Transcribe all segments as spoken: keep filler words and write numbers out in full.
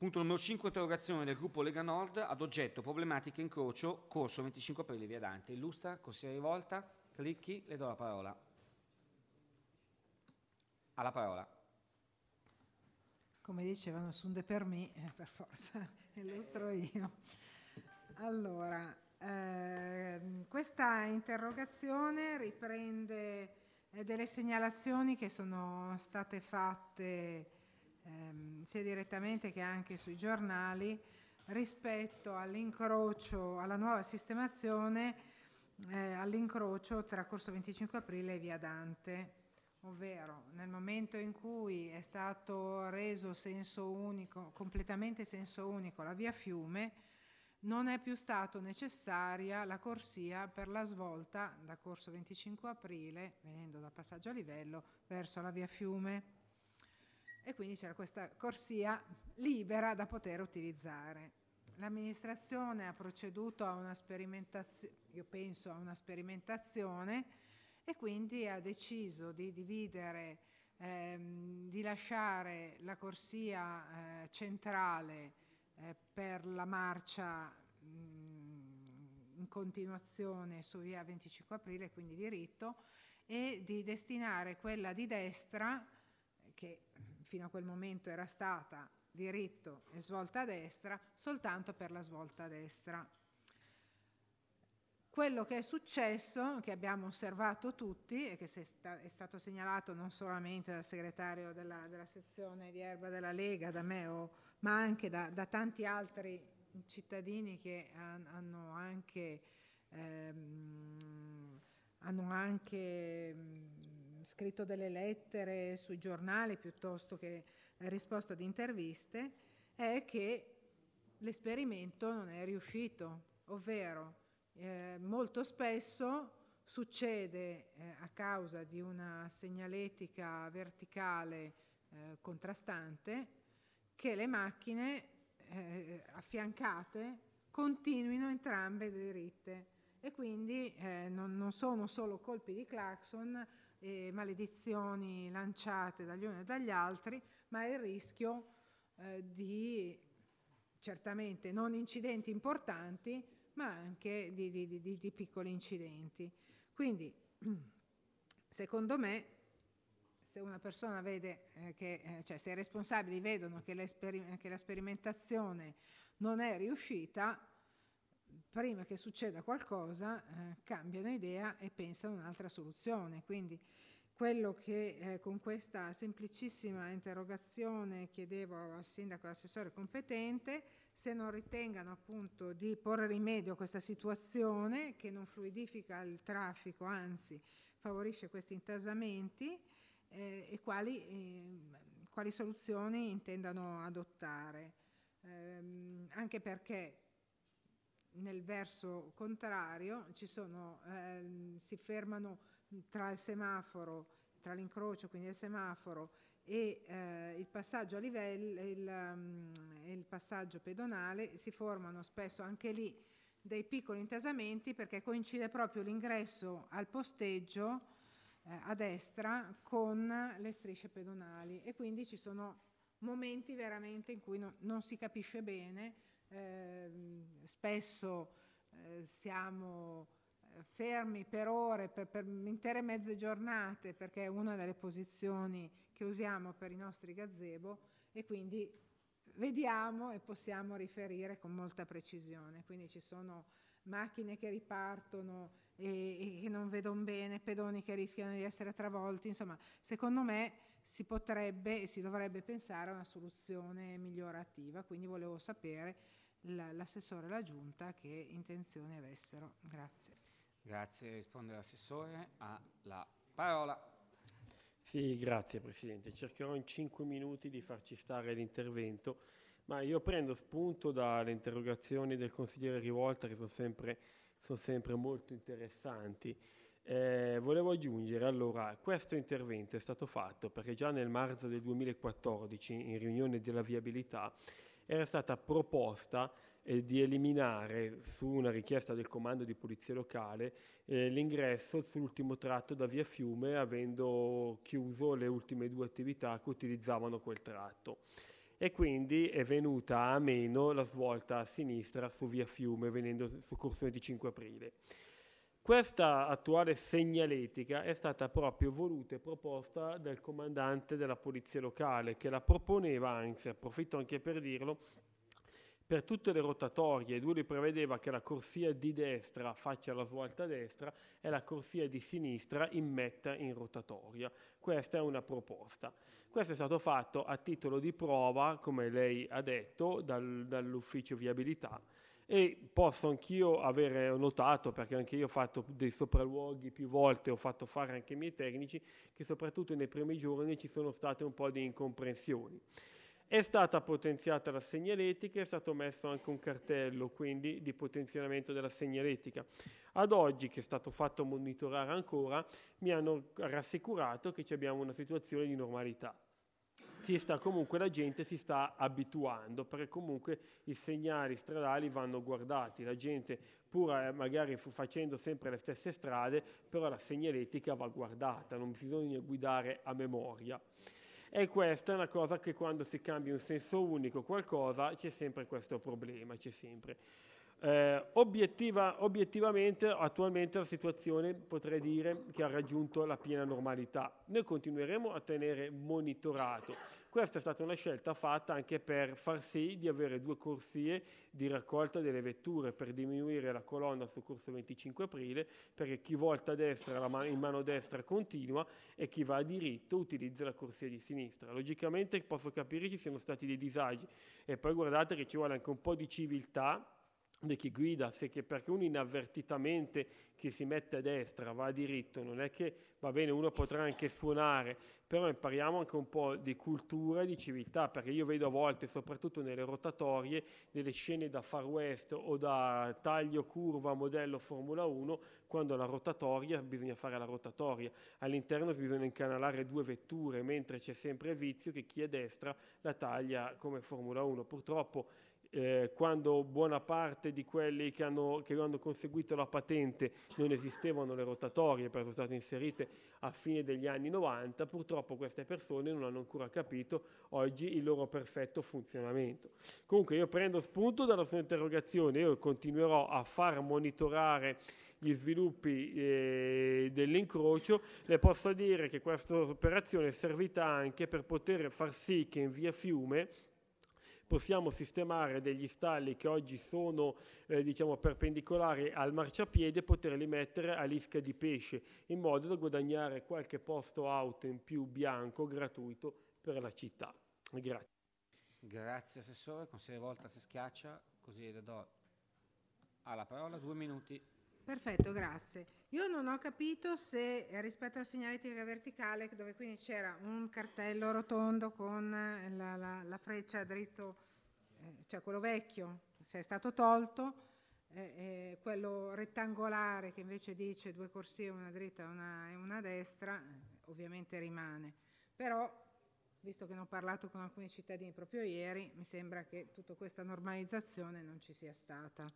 Punto numero cinque, interrogazione del gruppo Lega Nord ad oggetto problematiche incrocio, corso venticinque aprile via Dante. Illustra, consigliere Rivolta, Clicchi, le do la parola. Ha la parola. Come dicevano, sunde per me, eh, per forza, illustro io. Allora, eh, questa interrogazione riprende eh, delle segnalazioni che sono state fatte ehm, sia direttamente che anche sui giornali rispetto all'incrocio, alla nuova sistemazione eh, all'incrocio tra Corso venticinque aprile e via Dante, ovvero nel momento in cui è stato reso senso unico, completamente senso unico la via Fiume, non è più stato necessaria la corsia per la svolta da Corso venticinque aprile, venendo da passaggio a livello, verso la via Fiume. E quindi c'era questa corsia libera da poter utilizzare. L'amministrazione ha proceduto a una sperimentazione, io penso a una sperimentazione, e quindi ha deciso di dividere, ehm, di lasciare la corsia eh, centrale eh, per la marcia mh, in continuazione su via venticinque aprile, quindi diritto, e di destinare quella di destra, che fino a quel momento era stata diritto e svolta a destra, soltanto per la svolta a destra. Quello che è successo, che abbiamo osservato tutti e che è stato segnalato non solamente dal segretario della, della sezione di Erba della Lega, da me, o, ma anche da, da tanti altri cittadini che han, hanno anche, ehm, hanno anche mh, scritto delle lettere sui giornali piuttosto che risposto ad interviste, è che l'esperimento non è riuscito, ovvero Eh, molto spesso succede eh, a causa di una segnaletica verticale eh, contrastante che le macchine eh, affiancate continuino entrambe diritte e quindi eh, non, non sono solo colpi di clacson e maledizioni lanciate dagli uni e dagli altri, ma il rischio eh, di certamente non incidenti importanti, ma anche di, di, di, di piccoli incidenti. Quindi, secondo me, se una persona vede eh, che, eh, cioè se i responsabili vedono che, che la sperimentazione non è riuscita, prima che succeda qualcosa, eh, cambiano idea e pensano a un'altra soluzione. Quindi, quello che eh, con questa semplicissima interrogazione chiedevo al sindaco e all'assessore competente, se non ritengano appunto di porre rimedio a questa situazione che non fluidifica il traffico, anzi favorisce questi intasamenti, eh, e quali, eh, quali soluzioni intendano adottare. Eh, anche perché nel verso contrario ci sono, eh, si fermano tra il semaforo, tra l'incrocio, quindi il semaforo, e eh, il passaggio a livello, il, um, il passaggio pedonale, si formano spesso anche lì dei piccoli intasamenti perché coincide proprio l'ingresso al posteggio eh, a destra con le strisce pedonali e quindi ci sono momenti veramente in cui no, non si capisce bene, eh, spesso eh, siamo fermi per ore, per, per intere mezze giornate, perché è una delle posizioni che usiamo per i nostri gazebo e quindi vediamo e possiamo riferire con molta precisione. Quindi ci sono macchine che ripartono e, e che non vedono bene, pedoni che rischiano di essere travolti, insomma, secondo me si potrebbe e si dovrebbe pensare a una soluzione migliorativa, quindi volevo sapere l'assessore e la giunta che intenzioni avessero. Grazie. Grazie, risponde l'assessore, ha la parola. Sì, grazie Presidente. Cercherò in cinque minuti di farci stare l'intervento, ma io prendo spunto dalle interrogazioni del consigliere Rivolta che sono sempre, sono sempre molto interessanti. Eh, volevo aggiungere, allora, questo intervento è stato fatto perché già nel marzo del duemilaquattordici, in riunione della viabilità, era stata proposta eh, di eliminare, su una richiesta del comando di polizia locale, eh, l'ingresso sull'ultimo tratto da via Fiume, avendo chiuso le ultime due attività che utilizzavano quel tratto. e quindi è venuta a meno la svolta a sinistra su via Fiume, venendo su corso venticinque aprile. Questa attuale segnaletica è stata proprio voluta e proposta dal comandante della polizia locale, che la proponeva, anzi approfitto anche per dirlo, per tutte le rotatorie. Lui prevedeva che la corsia di destra faccia la svolta a destra e la corsia di sinistra immetta in rotatoria. Questa è una proposta. Questo è stato fatto a titolo di prova, come lei ha detto, dal, dall'ufficio viabilità, e posso anch'io avere notato, perché anche io ho fatto dei sopralluoghi più volte, ho fatto fare anche i miei tecnici, che soprattutto nei primi giorni ci sono state un po' di incomprensioni. È stata potenziata la segnaletica, è stato messo anche un cartello quindi di potenzionamento della segnaletica. Ad oggi, che è stato fatto monitorare ancora, mi hanno rassicurato che abbiamo una situazione di normalità. Si sta comunque, la gente si sta abituando, perché comunque i segnali stradali vanno guardati, la gente pur eh, magari facendo sempre le stesse strade, però la segnaletica va guardata, non bisogna guidare a memoria. E questa è una cosa che quando si cambia un senso unico qualcosa c'è sempre questo problema, c'è sempre. Eh, obiettiva, obiettivamente attualmente la situazione potrei dire che ha raggiunto la piena normalità. Noi continueremo a tenere monitorato. Questa è stata una scelta fatta anche per far sì di avere due corsie di raccolta delle vetture, per diminuire la colonna sul corso venticinque aprile, perché chi volta a destra la man- in mano destra continua e chi va a diritto utilizza la corsia di sinistra. Logicamente posso capire ci siano stati dei disagi, e poi guardate che ci vuole anche un po' di civiltà di chi guida, se che perché uno inavvertitamente che si mette a destra va a diritto, non è che va bene, uno potrà anche suonare, però impariamo anche un po' di cultura e di civiltà, perché io vedo a volte, soprattutto nelle rotatorie, delle scene da Far West o da taglio curva modello Formula uno, quando la rotatoria bisogna fare la rotatoria, all'interno bisogna incanalare due vetture, mentre c'è sempre il vizio che chi è a destra la taglia come Formula uno. Purtroppo Eh, quando buona parte di quelli che hanno, che hanno conseguito la patente non esistevano le rotatorie, perché sono state inserite a fine degli anni novanta, purtroppo queste persone non hanno ancora capito oggi il loro perfetto funzionamento. Comunque io prendo spunto dalla sua interrogazione, io continuerò a far monitorare gli sviluppi eh, dell'incrocio. Le posso dire che questa operazione è servita anche per poter far sì che in via Fiume possiamo sistemare degli stalli che oggi sono eh, diciamo perpendicolari al marciapiede e poterli mettere a lisca di pesce, in modo da guadagnare qualche posto auto in più bianco gratuito per la città. Grazie. Grazie Assessore, consigliere Volta si schiaccia, così le do alla parola, due minuti. Perfetto, grazie. Io non ho capito se rispetto alla segnaletica verticale, dove quindi c'era un cartello rotondo con la, la, la freccia dritto, eh, cioè quello vecchio, se è stato tolto, eh, eh, quello rettangolare che invece dice due corsie, una dritta e una, e una a destra, eh, ovviamente rimane. Però, visto che ne ho parlato con alcuni cittadini proprio ieri, mi sembra che tutta questa normalizzazione non ci sia stata.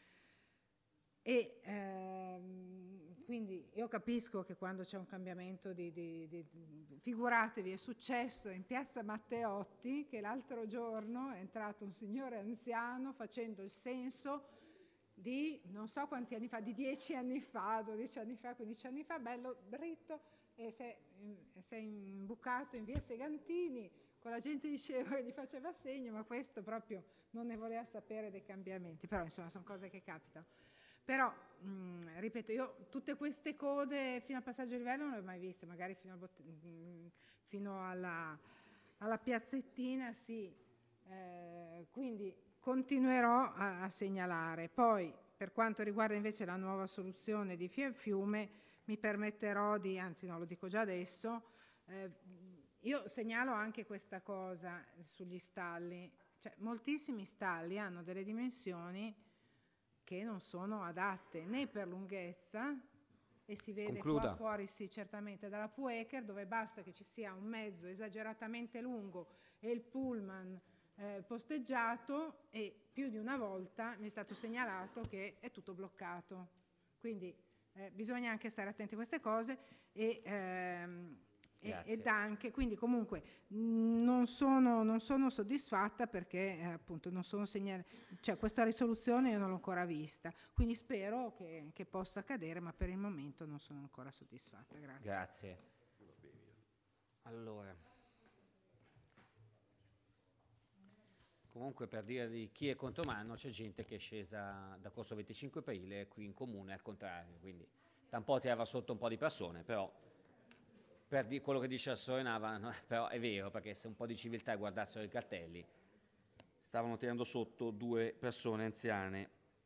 E ehm, quindi io capisco che quando c'è un cambiamento di, di, di, di figuratevi, è successo in piazza Matteotti che l'altro giorno è entrato un signore anziano facendo il senso di non so quanti anni fa, di dieci anni fa, dodici anni fa, quindici anni fa, bello dritto, e si è, si è imbucato in via Segantini, con la gente diceva che gli faceva segno, ma questo proprio non ne voleva sapere dei cambiamenti. Però insomma sono cose che capitano. Però, mh, ripeto, io tutte queste code fino al passaggio di livello non le ho mai viste, magari fino, al bot- mh, fino alla, alla piazzettina sì, eh, quindi continuerò a, a segnalare. Poi, per quanto riguarda invece la nuova soluzione di Fiume, mi permetterò di, anzi no, lo dico già adesso, eh, io segnalo anche questa cosa sugli stalli, cioè moltissimi stalli hanno delle dimensioni che non sono adatte né per lunghezza, e si vede Concluda. qua fuori sì certamente dalla Puecher, dove basta che ci sia un mezzo esageratamente lungo e il pullman eh, posteggiato, e più di una volta mi è stato segnalato che è tutto bloccato. Quindi eh, bisogna anche stare attenti a queste cose, e ehm, e, ed anche, quindi comunque mh, non sono, non sono soddisfatta perché eh, appunto non sono segnali, cioè questa risoluzione io non l'ho ancora vista, quindi spero che, che possa accadere, ma per il momento non sono ancora soddisfatta. Grazie. Grazie. Allora, comunque per dire di chi è contromano, c'è gente che è scesa da Corso venticinque aprile qui in comune al contrario, quindi da un po' tirava sotto un po' di persone, però per di quello che dice Assessore Nava, no, però è vero, perché se un po' di civiltà guardassero i cartelli, stavano tirando sotto due persone anziane